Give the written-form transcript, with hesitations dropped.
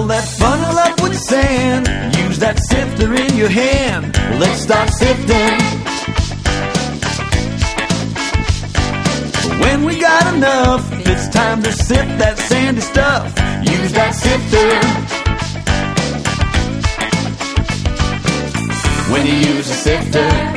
that funnel up with sand. Use that sifter in your hand. Let's start sifting. When we got enough, it's time to sift that sandy stuff. Use that sifter. When you use a sifter,